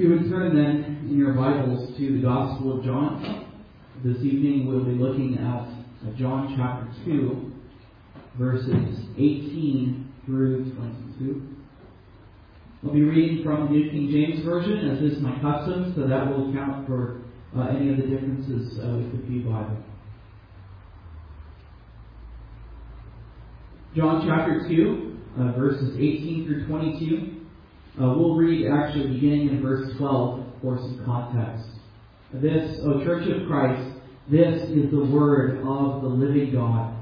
If you would turn then in your Bibles to the Gospel of John. This evening we'll be looking at John chapter 2, verses 18 through 22. I'll be reading from the New King James Version, as is my custom, so that will account for any of the differences with the Pew Bible. John chapter 2, verses 18 through 22. We'll read actually beginning in verse 12 for some context. This, O Church of Christ, this is the word of the living God.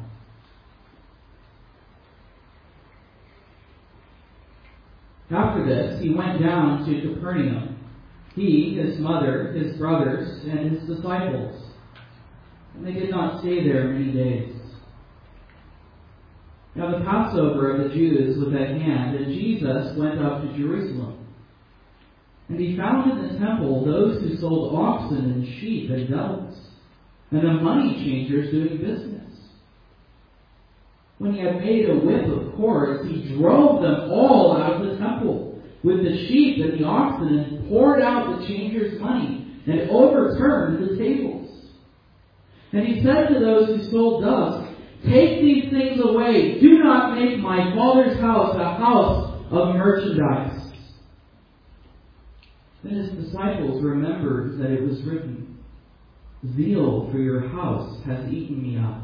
After this, he went down to Capernaum, he, his mother, his brothers, and his disciples. And they did not stay there many days. Now the Passover of the Jews was at hand, and Jesus went up to Jerusalem. And he found in the temple those who sold oxen and sheep and doves, and the money changers doing business. When he had made a whip of cords, he drove them all out of the temple with the sheep and the oxen, and poured out the changers' money, and overturned the tables. And he said to those who sold doves, "Take these things away. Do not make my Father's house a house of merchandise." Then his disciples remembered that it was written, "Zeal for your house has eaten me up."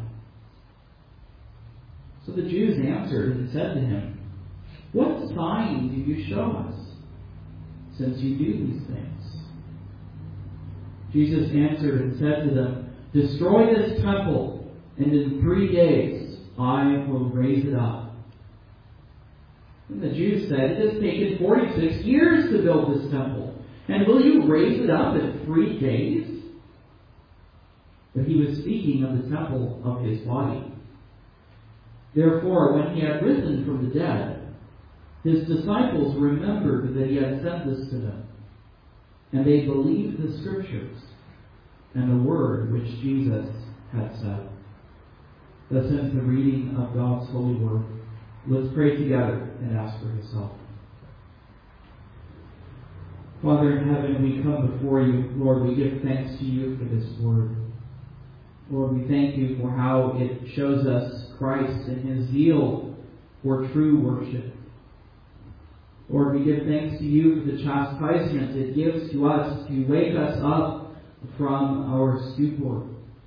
So the Jews answered and said to him, "What sign do you show us, since you do these things?" Jesus answered and said to them, "Destroy this temple, and in 3 days I will raise it up." And the Jews said, "It has taken 46 years to build this temple, and will you raise it up in 3 days?" But he was speaking of the temple of his body. Therefore, when he had risen from the dead, his disciples remembered that he had said this to them, and they believed the Scriptures and the word which Jesus had said. Thus ends the reading of God's holy word. Let's pray together and ask for his help. Father in heaven, we come before you. Lord, we give thanks to you for this word. Lord, we thank you for how it shows us Christ and his zeal for true worship. Lord, we give thanks to you for the chastisement it gives to us to wake us up from our stupor.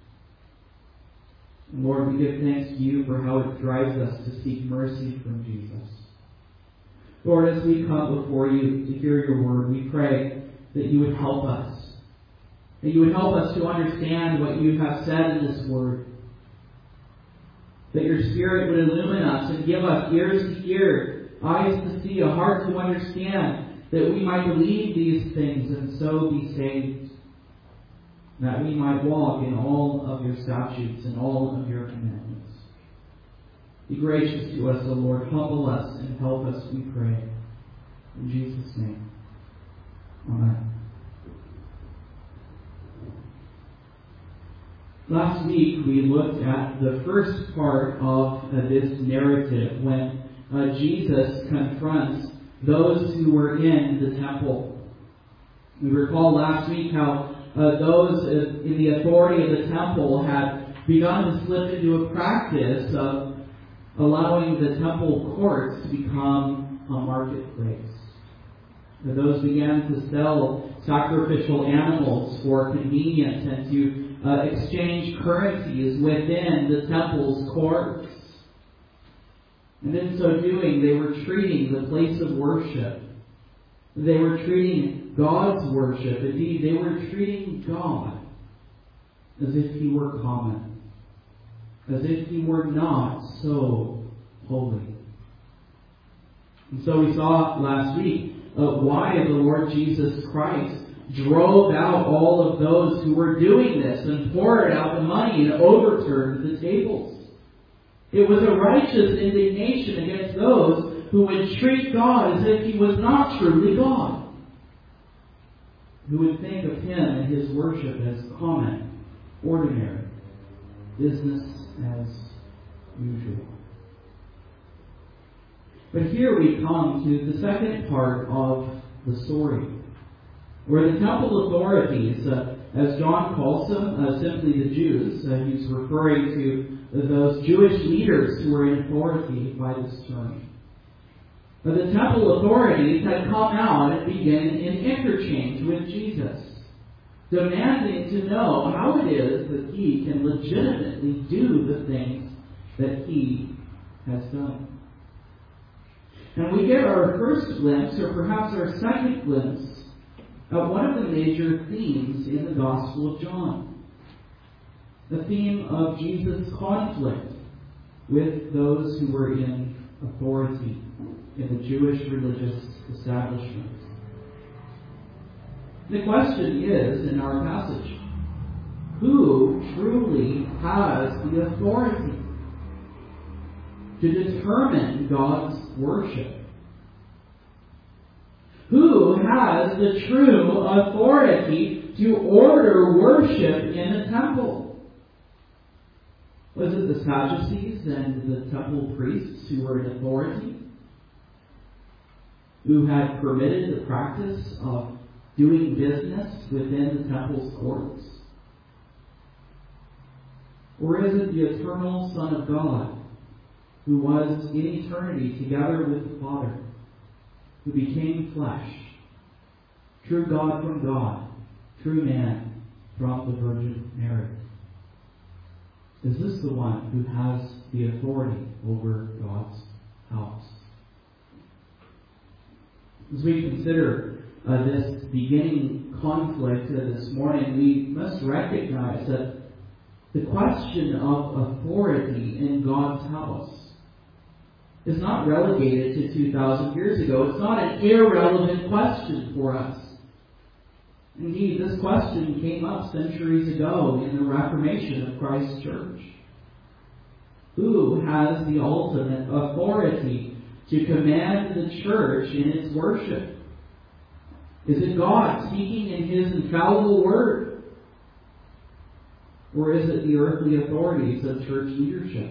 And Lord, we give thanks to you for how it drives us to seek mercy from Jesus. Lord, as we come before you to hear your word, we pray that you would help us. That you would help us to understand what you have said in this word. That your Spirit would illumine us and give us ears to hear, eyes to see, a heart to understand, that we might believe these things and so be saved. That we might walk in all of your statutes and all of your commandments. Be gracious to us, O Lord. Humble us and help us, we pray. In Jesus' name. Amen. Last week we looked at the first part of this narrative when Jesus confronts those who were in the temple. We recall last week how those in the authority of the temple had begun to slip into a practice of allowing the temple courts to become a marketplace. Those began to sell sacrificial animals for convenience and to exchange currencies within the temple's courts. And in so doing, they were treating the place of worship. They were treating God's worship. Indeed, they were treating God as if he were common, as if he were not so holy. And so we saw last week why the Lord Jesus Christ drove out all of those who were doing this and poured out the money and overturned the tables. It was a righteous indignation against those who would treat God as if he was not truly God, who would think of him and his worship as common, ordinary, business as usual. But here we come to the second part of the story. Or the temple authorities, as John calls them, simply the Jews. He's referring to those Jewish leaders who were in authority by this term. But the temple authorities had come out and began an interchange with Jesus, demanding to know how it is that he can legitimately do the things that he has done. And we get our first glimpse, or perhaps our second glimpse, of one of the major themes in the Gospel of John. The theme of Jesus' conflict with those who were in authority in the Jewish religious establishment. The question is, in our passage, who truly has the authority to determine God's worship? Who has the true authority to order worship in the temple? Was it the Sadducees and the temple priests who were in authority, who had permitted the practice of doing business within the temple's courts? Or is it the eternal Son of God, who was in eternity together with the Father, who became flesh, true God from God, true man from the Virgin Mary? Is this the one who has the authority over God's house? As we consider this beginning conflict this morning, we must recognize that the question of authority in God's house is not relegated to 2,000 years ago. It's not an irrelevant question for us. Indeed, this question came up centuries ago in the Reformation of Christ's Church. Who has the ultimate authority to command the church in its worship? Is it God speaking in His infallible word? Or is it the earthly authorities of church leadership,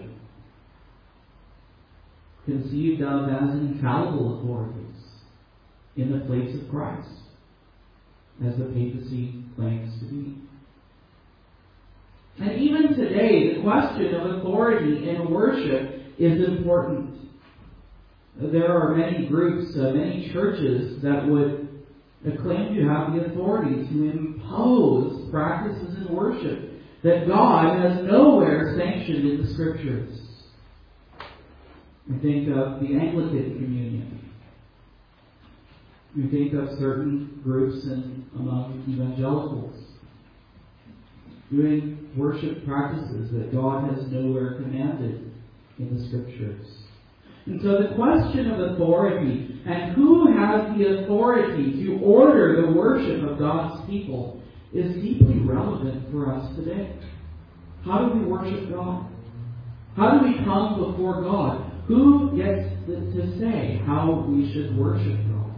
conceived of as infallible authorities in the place of Christ, as the papacy claims to be? And even today, the question of authority in worship is important. There are many groups, many churches that would claim to have the authority to impose practices in worship that God has nowhere sanctioned in the Scriptures. We think of the Anglican Communion. We think of certain groups among evangelicals doing worship practices that God has nowhere commanded in the Scriptures. And so the question of authority and who has the authority to order the worship of God's people is deeply relevant for us today. How do we worship God? How do we come before God? Who gets to say how we should worship God?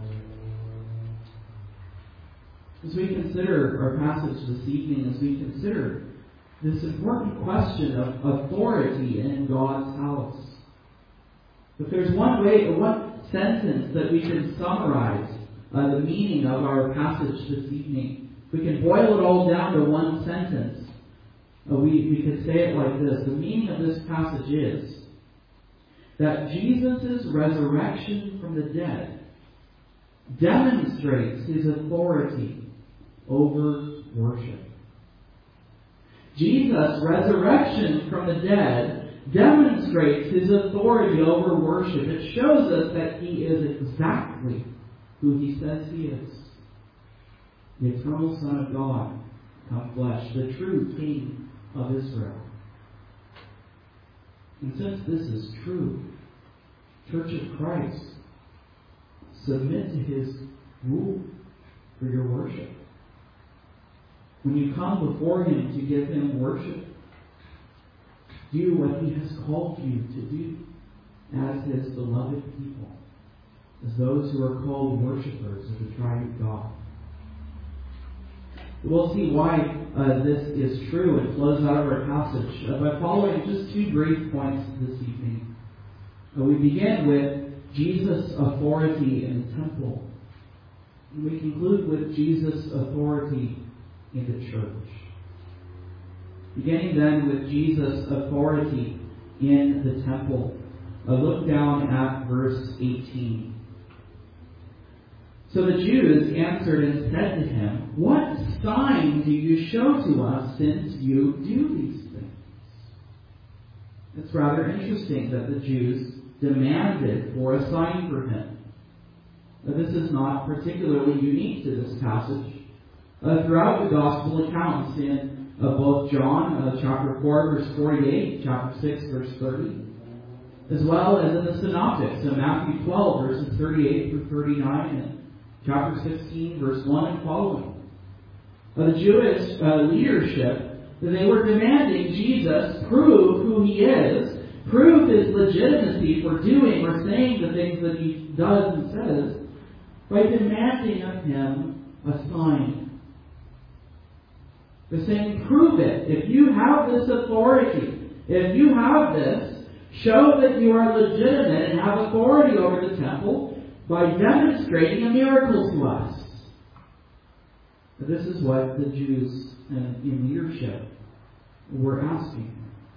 As we consider our passage this evening, as we consider this important question of authority in God's house, if there's one sentence that we can summarize the meaning of our passage this evening, we can boil it all down to one sentence. We could say it like this. The meaning of this passage is that Jesus' resurrection from the dead demonstrates His authority over worship. Jesus' resurrection from the dead demonstrates His authority over worship. It shows us that He is exactly who He says He is. The eternal Son of God, come flesh, the true King of Israel. And since this is true, Church of Christ, submit to His rule for your worship. When you come before Him to give Him worship, do what He has called you to do as His beloved people, as those who are called worshipers of the triune God. We'll see why this is true and flows out of our passage by following just two brief points this evening. We begin with Jesus' authority in the temple. And we conclude with Jesus' authority in the church. Beginning then with Jesus' authority in the temple. Look down at verse 18. So the Jews answered and said to him, "What sign do you show to us since you do these things?" It's rather interesting that the Jews demanded for a sign for him. This is not particularly unique to this passage. Throughout the Gospel accounts in both John chapter 4 verse 48, chapter 6 verse 30, as well as in the Synoptics, in Matthew 12 verses 38 through 39, and chapter 16 verse 1 and following. The Jewish leadership, they were demanding Jesus prove who he is, prove his legitimacy for doing or saying the things that he does and says, by demanding of him a sign. They're saying, prove it. If you have this authority, if you have this, show that you are legitimate and have authority over the temple by demonstrating a miracle to us. This is what the Jews in leadership were asking.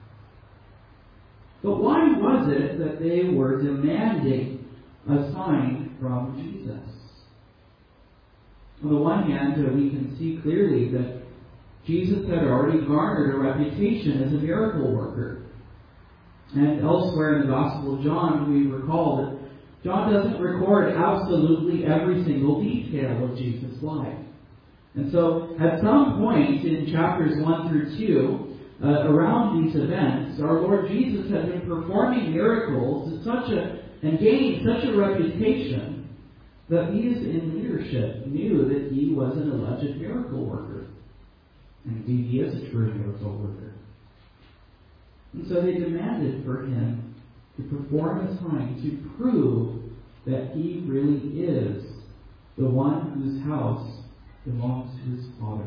But why was it that they were demanding a sign from Jesus? On the one hand, we can see clearly that Jesus had already garnered a reputation as a miracle worker. And elsewhere in the Gospel of John, we recall that John doesn't record absolutely every single detail of Jesus' life. And so, at some point in chapters 1 through 2, around these events, our Lord Jesus had been performing miracles and gaining such a reputation that these in leadership knew that he was an alleged miracle worker. And indeed, he is a true miracle worker. And so they demanded for him to perform a sign to prove that he really is the one whose house belongs to his Father.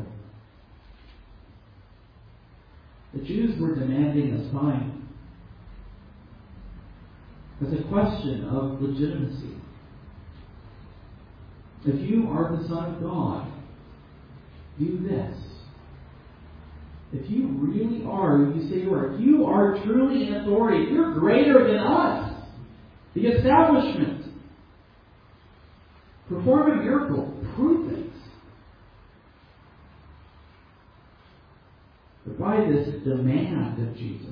The Jews were demanding a sign as a question of legitimacy. If you are the Son of God, do this. If you really are who you say you are, if you are truly in authority, if you're greater than us, the establishment, perform a miracle, prove it. But by this demand of Jesus,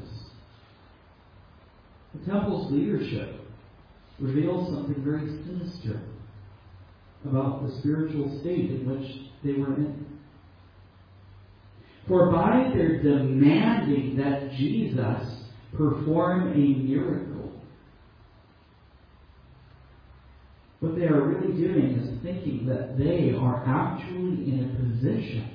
the temple's leadership reveals something very sinister about the spiritual state in which they were in. For by their demanding that Jesus perform a miracle, what they are really doing is thinking that they are actually in a position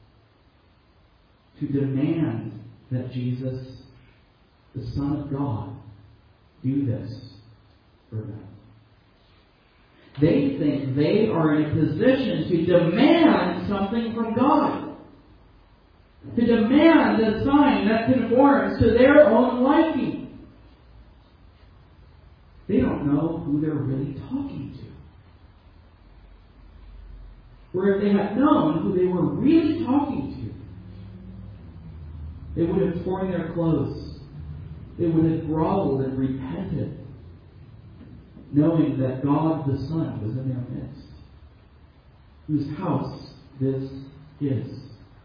to demand that Jesus, the Son of God, do this for them. They think they are in a position to demand something from God. To demand a sign that conforms to their own liking. They don't know who they're really talking to. Where if they had known who they were really talking to, they would have torn their clothes. They would have groveled and repented, knowing that God the Son was in their midst, whose house this is.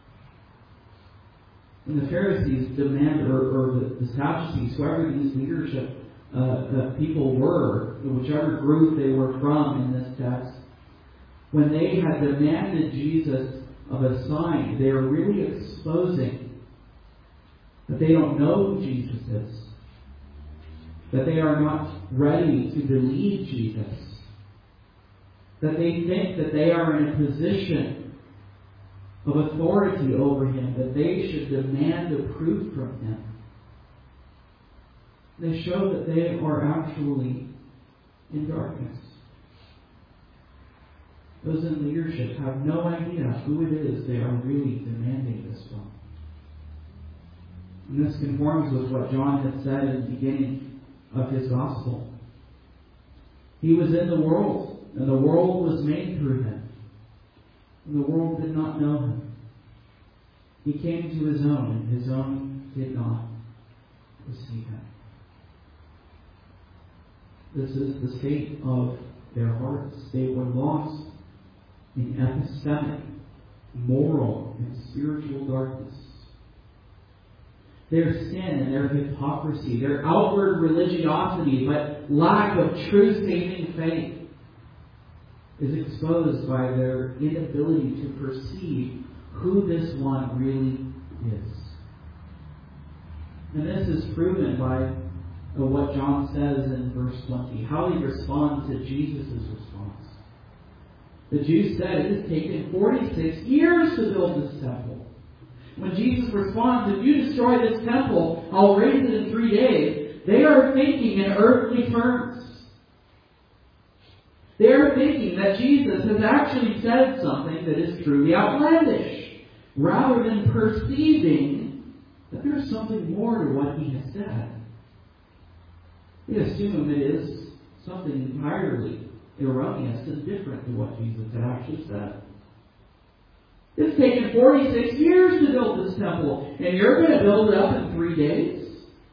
And the Pharisees demand, or the Sadducees, whoever these leadership people were, whichever group they were from in this text, when they had demanded Jesus of a sign, they are really exposing that they don't know who Jesus is, that they are not ready to believe Jesus, that they think that they are in a position of authority over him, that they should demand a proof from him. They show that they are actually in darkness. Those in leadership have no idea who it is they are really demanding this from. And this conforms with what John had said in the beginning of his gospel. He was in the world, and the world was made through him, and the world did not know him. He came to his own, and his own did not receive him. This is the state of their hearts. They were lost in epistemic, moral, and spiritual darkness. Their sin and their hypocrisy, their outward religiosity, but lack of true saving faith, is exposed by their inability to perceive who this one really is. And this is proven by what John says in verse 20, how he responds to Jesus' response. The Jews said, it has taken 46 years to build this temple. When Jesus responds, if you destroy this temple, I'll raise it in 3 days, they are thinking in earthly terms. They are thinking that Jesus has actually said something that is truly outlandish, rather than perceiving that there is something more to what he has said. They assume it is something entirely erroneous and different to what Jesus had actually said. It's taken 46 years to build this temple, and you're going to build it up in 3 days?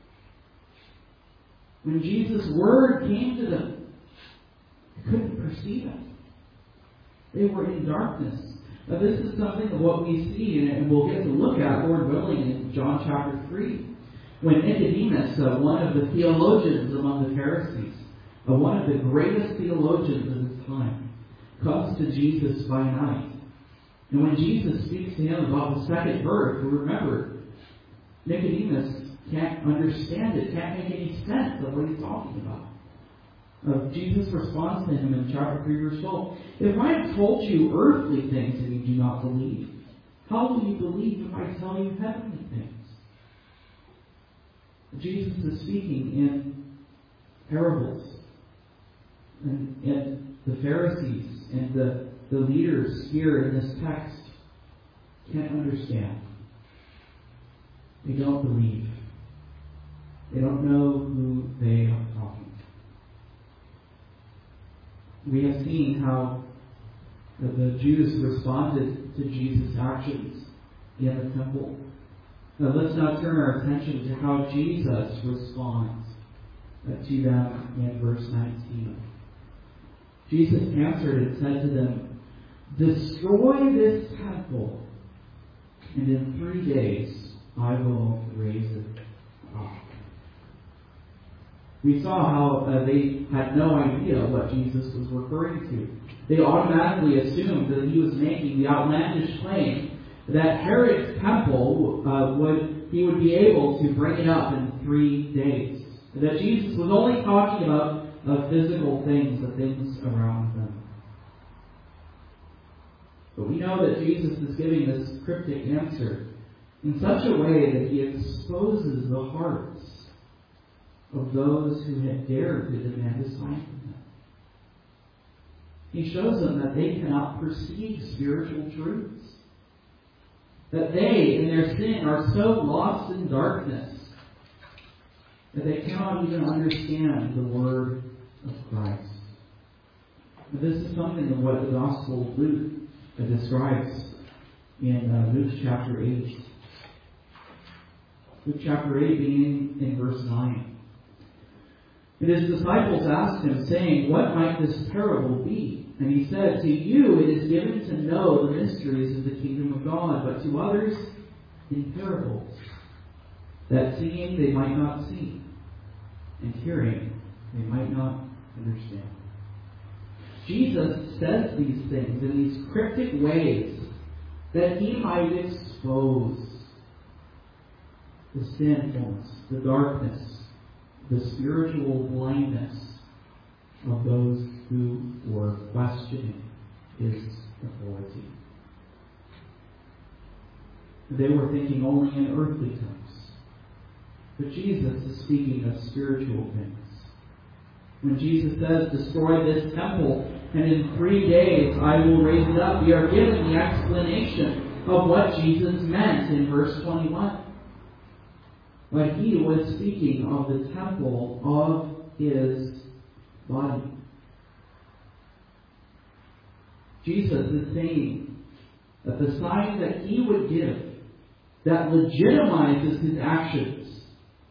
When Jesus' word came to them, they couldn't perceive it. They were in darkness. Now, this is something of what we see, and we'll get to look at, Lord willing, in John chapter 3. When Nicodemus, one of the theologians among the Pharisees, one of the greatest theologians of his time, comes to Jesus by night. And when Jesus speaks to him about the second birth, remember, Nicodemus can't understand it, can't make any sense of what he's talking about. Jesus responds to him in chapter 3, verse 12. If I have told you earthly things and you do not believe, how will you believe if I tell you heavenly things? Jesus is speaking in parables. And the Pharisees and the leaders here in this text can't understand. They don't believe. They don't know who they are talking to. We have seen how the Jews responded to Jesus' actions in the temple. Now let's now turn our attention to how Jesus responds to them in verse 19. Jesus answered and said to them, destroy this temple, and in 3 days I will raise it up. We saw how they had no idea what Jesus was referring to. They automatically assumed that he was making the outlandish claim that Herod's temple he would be able to bring it up in 3 days. That Jesus was only talking about physical things, the things around them. But we know that Jesus is giving this cryptic answer in such a way that he exposes the hearts of those who had dared to demand a sign from him. He shows them that they cannot perceive spiritual truths. That they, in their sin, are so lost in darkness that they cannot even understand the word of Christ. But this is something of what the Gospel of Luke describes in Luke chapter 8. Luke chapter 8 beginning in verse 9. And his disciples asked him, saying, what might this parable be? And he said, to you it is given to know the mysteries of the kingdom of God, but to others in parables, that seeing they might not see, and hearing they might not understand. Jesus says these things in these cryptic ways that he might expose the sinfulness, the darkness, the spiritual blindness of those who were questioning his authority. They were thinking only in earthly terms. But Jesus is speaking of spiritual things. When Jesus says, destroy this temple, and in 3 days I will raise it up, we are given the explanation of what Jesus meant in verse 21. But he was speaking of the temple of his body. Jesus is saying that the sign that he would give that legitimizes his actions,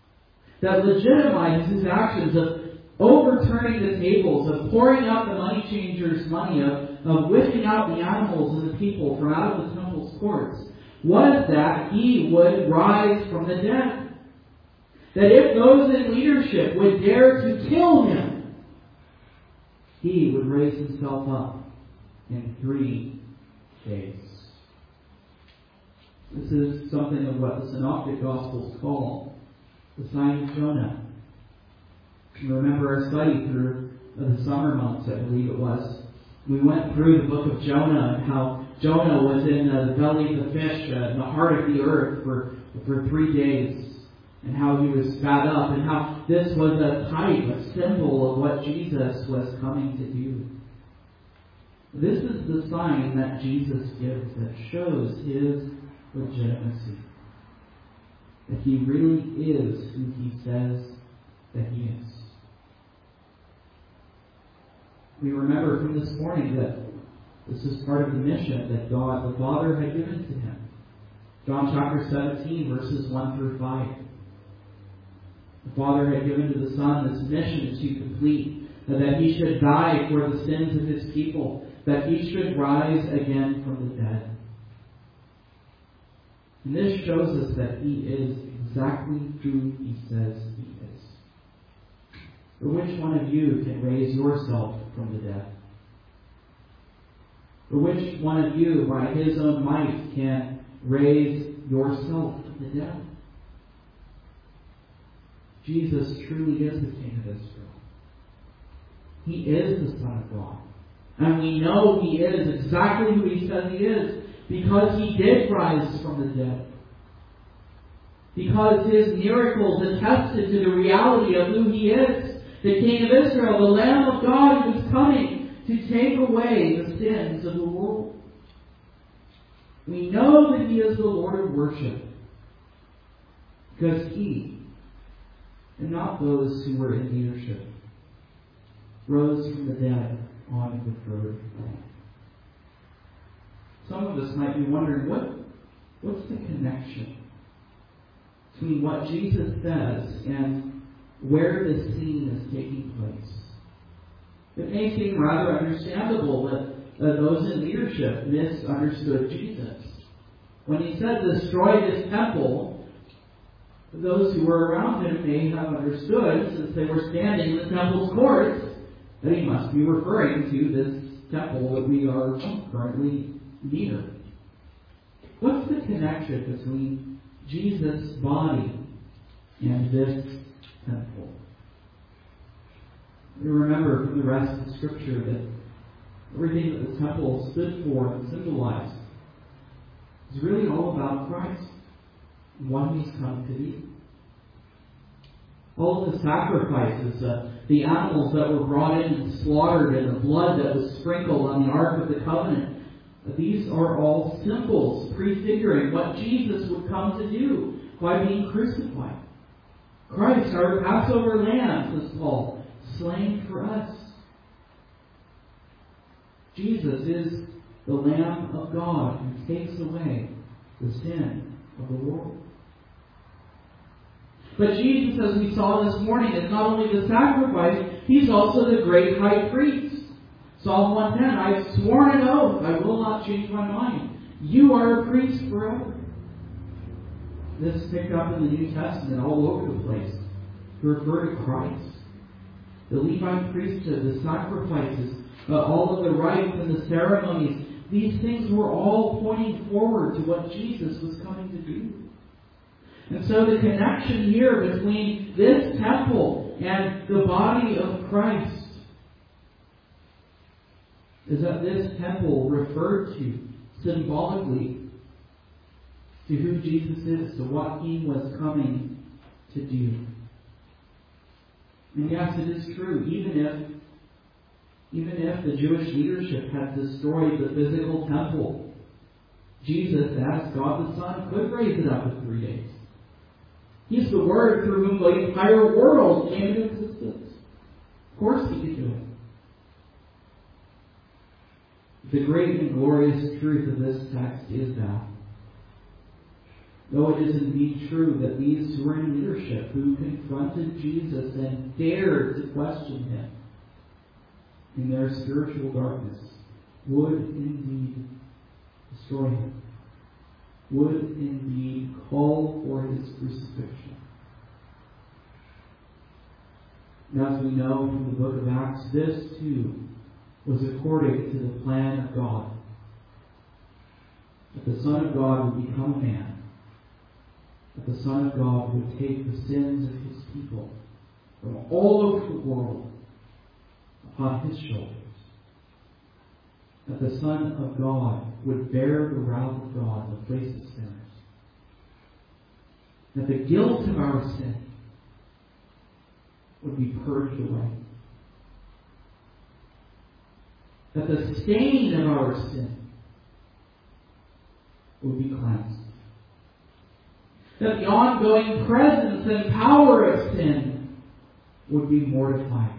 of overturning the tables, of pouring out the money changers' money, of whipping out the animals and the people from out of the temple's courts, was that he would rise from the dead. That if those in leadership would dare to kill him, he would raise himself up in 3 days. This is something of what the Synoptic Gospels call the sign of Jonah. You remember our study through the summer months, I believe it was. We went through the book of Jonah and how Jonah was in the belly of the fish, in the heart of the earth for 3 days. And how he was spat up, and how this was a type, a symbol of what Jesus was coming to do. This is the sign that Jesus gives that shows his legitimacy. That he really is who he says that he is. We remember from this morning that this is part of the mission that God the Father had given to him. John chapter 17, verses 1 through 5. The Father had given to the Son this mission to complete, that he should die for the sins of his people, that he should rise again from the dead. And this shows us that he is exactly who he says he is. For which one of you can raise yourself from the dead? For which one of you, by his own might, can raise yourself from the dead? Jesus truly is the King of Israel. He is the Son of God. And we know he is exactly who he says he is because he did rise from the dead. Because his miracles attested to the reality of who he is. The King of Israel, the Lamb of God who is coming to take away the sins of the world. We know that he is the Lord of worship because he, and not those who were in leadership, rose from the dead on the 3rd day. Some of us might be wondering, what's the connection between what Jesus says and where this scene is taking place? It may seem rather understandable that those in leadership misunderstood Jesus. When he said, destroy this temple, those who were around him may have understood, since they were standing in the temple's courts, that he must be referring to this temple that we are currently near. What's the connection between Jesus' body and this temple? We remember from the rest of the Scripture that everything that the temple stood for and symbolized is really all about Christ. One he's come to be. All of the sacrifices, the animals that were brought in and slaughtered, and the blood that was sprinkled on the Ark of the Covenant, these are all symbols prefiguring what Jesus would come to do by being crucified. Christ, our Passover lamb, says Paul, slain for us. Jesus is the Lamb of God who takes away the sin of the world. But Jesus, as we saw this morning, is not only the sacrifice, he's also the great high priest. Psalm 110, I have sworn an oath, I will not change my mind. You are a priest forever. This is picked up in the New Testament all over the place to refer to Christ. The Levite priesthood, the sacrifices, all of the rites and the ceremonies, these things were all pointing forward to what Jesus was coming to do. And so the connection here between this temple and the body of Christ is that this temple referred to symbolically to who Jesus is, to what he was coming to do. And yes, it is true, even if the Jewish leadership had destroyed the physical temple, Jesus, as God the Son, could raise it up in 3 days. He's the Word through whom the entire world came into existence. Of course he could do it. The great and glorious truth of this text is that, though it is indeed true that these who were in leadership, who confronted Jesus and dared to question him in their spiritual darkness, would indeed destroy him, would indeed call for his crucifixion. And as we know from the book of Acts, this too was according to the plan of God, that the Son of God would become a man, that the Son of God would take the sins of his people from all over the world upon his shoulders, that the Son of God would bear the wrath of God in the place of sinners, that the guilt of our sin would be purged away, that the stain of our sin would be cleansed, that the ongoing presence and power of sin would be mortified,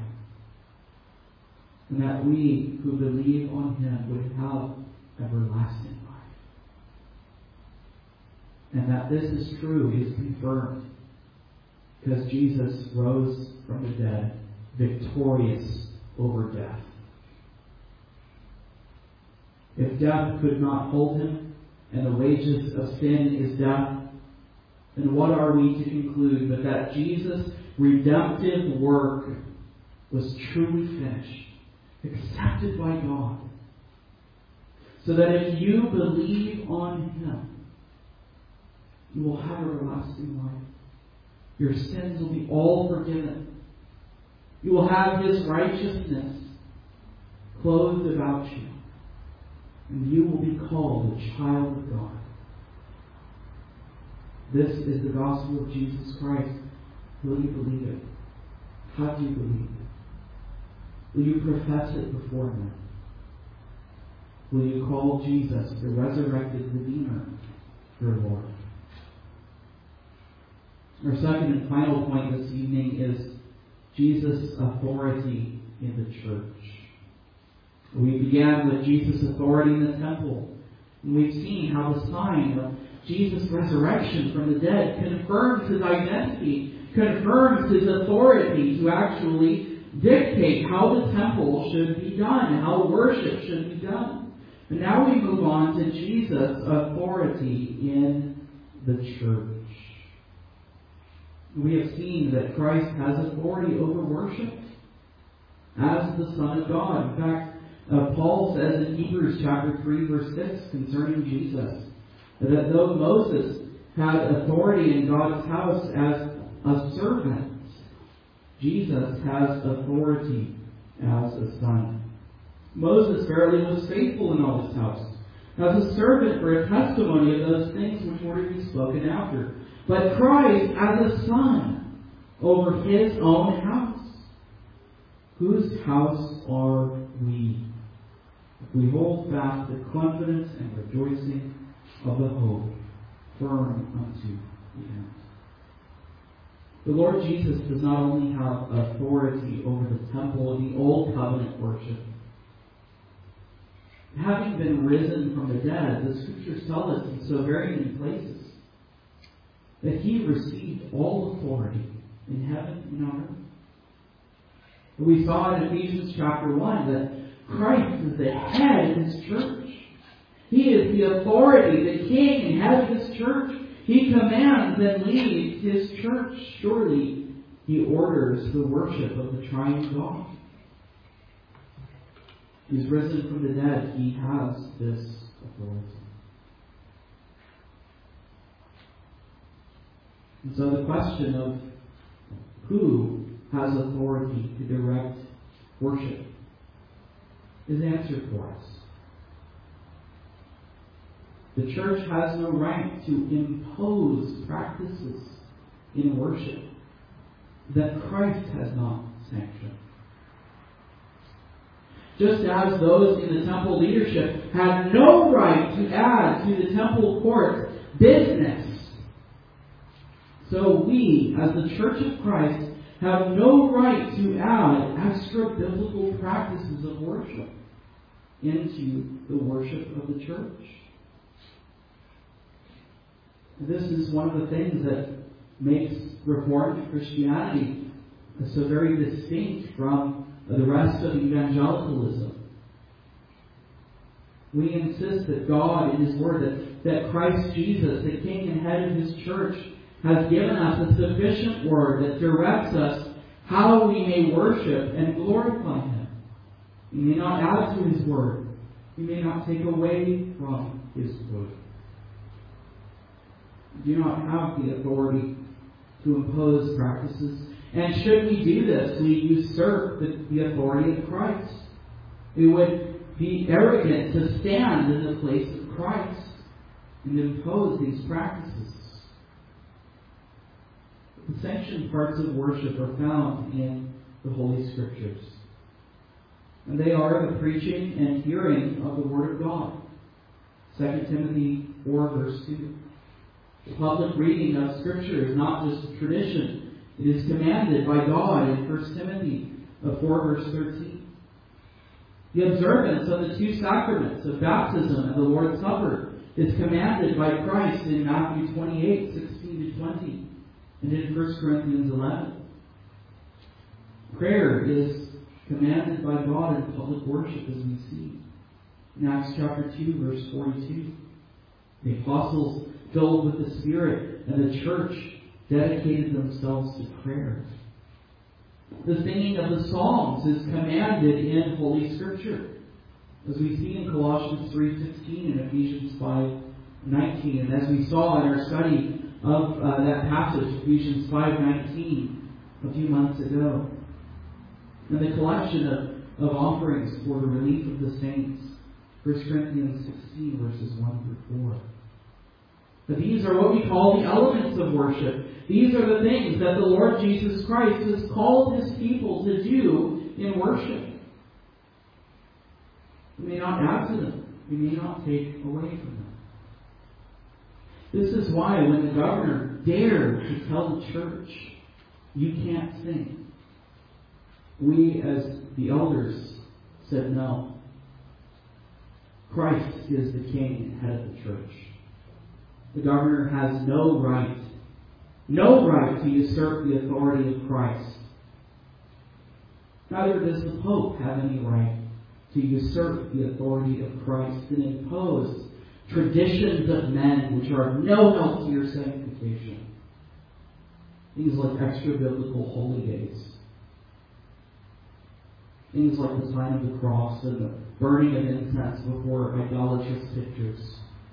and that we who believe on him would have everlasting life. And that this is true is confirmed because Jesus rose from the dead, victorious over death. If death could not hold him, and the wages of sin is death, then what are we to conclude but that Jesus' redemptive work was truly finished, accepted by God, so that if you believe on him, you will have everlasting life. Your sins will be all forgiven. You will have his righteousness clothed about you, and you will be called a child of God. This is the gospel of Jesus Christ. Will you believe it? How do you believe it? Will you profess it before men? Will you call Jesus, the resurrected Redeemer, your Lord? Our second and final point this evening is Jesus' authority in the church. We began with Jesus' authority in the temple. And we've seen how the sign of Jesus' resurrection from the dead confirms his identity, confirms his authority to actually dictate how the temple should be done, how worship should be done. And now we move on to Jesus' authority in the church. We have seen that Christ has authority over worship as the Son of God. In fact, Paul says in Hebrews chapter 3, verse 6 concerning Jesus, that though Moses had authority in God's house as a servant, Jesus has authority as a son. Moses verily was faithful in all his house, as a servant for a testimony of those things which were to be spoken after. But Christ as a son over his own house. Whose house are we? If we hold fast the confidence and rejoicing of the hope firm unto the end. The Lord Jesus does not only have authority over the temple of the old covenant worship. Having been risen from the dead, the Scriptures tell us in so very many places that he received all authority in heaven and on earth. We saw in Ephesians chapter 1 that Christ is the head of his church. He is the authority, the king and head of his church. He commands and leads his church. Surely he orders the worship of the triune God. He's risen from the dead. He has this authority. And so the question of who has authority to direct worship is answered for us. The church has no right to impose practices in worship that Christ has not sanctioned. Just as those in the temple leadership had no right to add to the temple court's business, so we, as the Church of Christ, have no right to add extra biblical practices of worship. into the worship of the church. This is one of the things that makes Reformed Christianity so very distinct from the rest of evangelicalism. We insist that God, in His Word, that Christ Jesus, the King and Head of His church, has given us a sufficient Word that directs us how we may worship and glorify Him. We may not add to His Word. We may not take away from His Word. We do not have the authority to impose practices. And should we do this, we usurp the authority of Christ. We would be arrogant to stand in the place of Christ and impose these practices. The sanctioned parts of worship are found in the Holy Scriptures. And they are the preaching and hearing of the Word of God. 2 Timothy 4, verse 2. The public reading of Scripture is not just a tradition. It is commanded by God in 1 Timothy 4, verse 13. The observance of the two sacraments of baptism and the Lord's Supper is commanded by Christ in Matthew 28, 16 to 20, and in 1 Corinthians 11. Prayer is commanded by God in public worship, as we see in Acts chapter 2, verse 42. The apostles, filled with the Spirit, and the church dedicated themselves to prayer. The singing of the Psalms is commanded in Holy Scripture, as we see in Colossians 3:16 and Ephesians 5:19, and as we saw in our study of that passage, Ephesians 5:19, a few months ago. And the collection of offerings for the relief of the saints, 1 Corinthians 16, verses 1 through 4. But these are what we call the elements of worship. These are the things that the Lord Jesus Christ has called His people to do in worship. We may not add to them. We may not take away from them. This is why when the governor dared to tell the church, you can't sing, we as the elders said no. Christ is the King and Head of the church. The governor has no right to usurp the authority of Christ. Neither does the Pope have any right to usurp the authority of Christ and impose traditions of men which are of no help to your sanctification. Things like extra-biblical holy days. Things like the sign of the cross and the burning of incense before idolatrous pictures.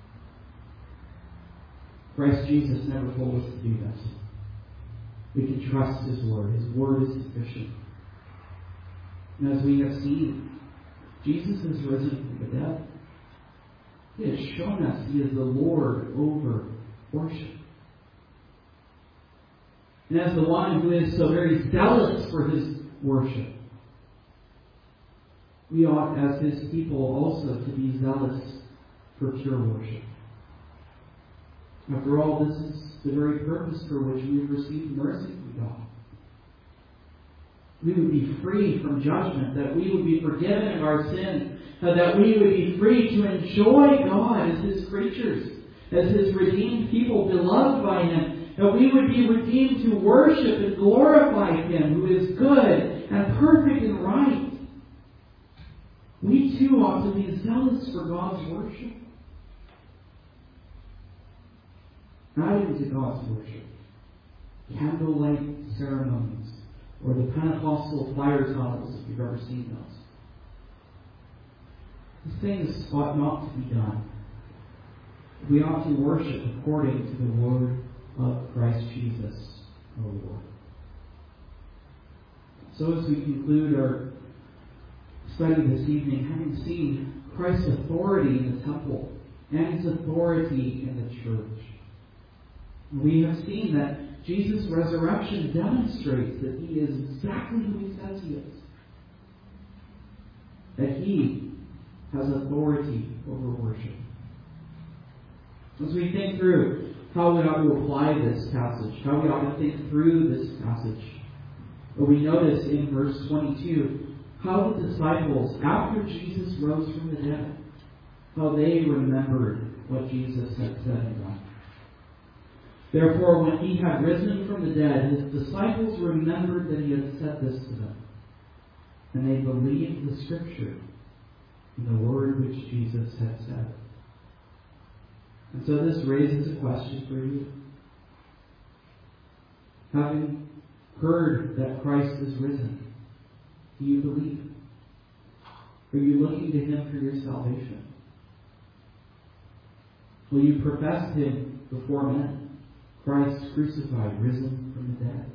Christ Jesus never told us to do that. We can trust His Word. His Word is sufficient. And as we have seen, Jesus is risen from the dead. He has shown us He is the Lord over worship. And as the one who is so very zealous for His worship, we ought, as His people, also to be zealous for pure worship. After all, this is the very purpose for which we have received mercy from God. We would be free from judgment, that we would be forgiven of our sin, that we would be free to enjoy God as His creatures, as His redeemed people, beloved by Him, that we would be redeemed to worship and glorify Him who is good and perfect and right. We too ought to be zealous for God's worship. Adding to God's worship, candlelight ceremonies, or the Pentecostal fire tunnels, if you've ever seen those. These things ought not to be done. We ought to worship according to the Word of Christ Jesus, our Lord. So as we conclude our study this evening, having seen Christ's authority in the temple and His authority in the church, we have seen that Jesus' resurrection demonstrates that He is exactly who He says He is. That He has authority over worship. As we think through how we ought to apply this passage, how we ought to think through this passage, we notice in verse 22 how the disciples, after Jesus rose from the dead, how they remembered what Jesus had said and done. Therefore, when he had risen from the dead, his disciples remembered that he had said this to them. And they believed the Scripture and the word which Jesus had said. And so this raises a question for you. Having heard that Christ is risen, do you believe? Are you looking to him for your salvation? Will you profess him before men? Christ crucified, risen from the dead.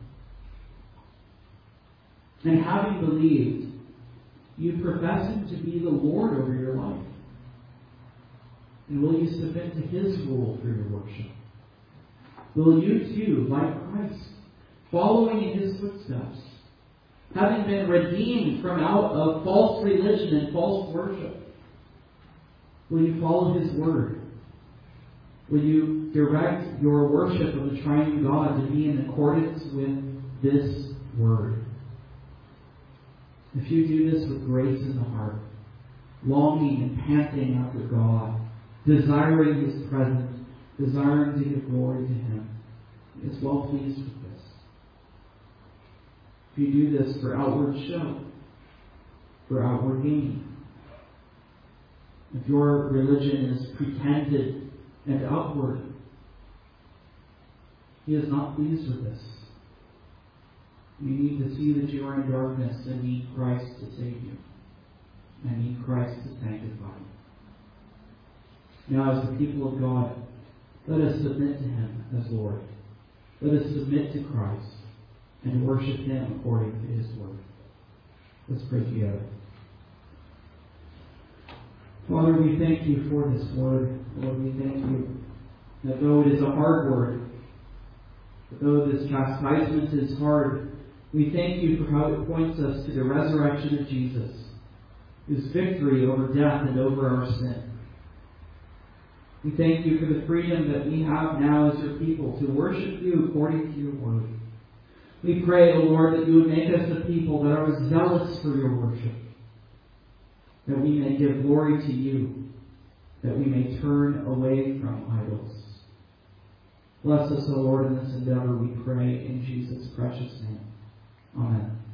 And having believed, you profess him to be the Lord over your life. And will you submit to his rule for your worship? Will you too, like Christ, following in his footsteps, having been redeemed from out of false religion and false worship, will you follow his word? Will you direct your worship of the triune God to be in accordance with this word? If you do this with grace in the heart, longing and panting after God, desiring his presence, desiring to give glory to him, he is well pleased with this. If you do this for outward show, for outward gain, if your religion is pretended and upward, he is not pleased with this. You need to see that you are in darkness and need Christ to save you, and need Christ to sanctify you. Now, as the people of God, let us submit to him as Lord. Let us submit to Christ and worship him according to his word. Let's pray together. Father, we thank you for this word. Lord, we thank you that though it is a hard word, though this chastisement is hard, we thank you for how it points us to the resurrection of Jesus, his victory over death and over our sin. We thank you for the freedom that we have now as your people to worship you according to your word. We pray, O Lord, that you would make us a people that are zealous for your worship, that we may give glory to you, that we may turn away from idols. Bless us, O Lord, in this endeavor, we pray in Jesus' precious name. Amen.